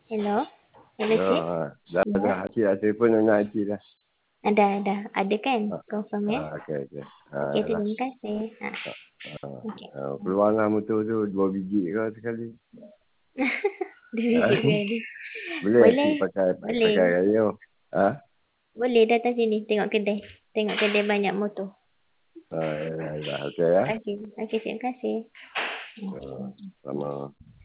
Hello? Hello, Ya, Cik? Ya. dah. Cik dah telefon dengan Cik dah. Ada. Ada kan? Confirm ya? Okey, okey. Okey, Lah. terima kasih. Okey. Peluang lah motor tu 2 biji ke sekali. Dia biji sekali. Boleh Boleh. Cik pakai Boleh. radio. Ha? Boleh datang sini. Tengok kedai. Tengok kedai banyak motor. Ya. Okey ya. Okey, terima kasih. Sama.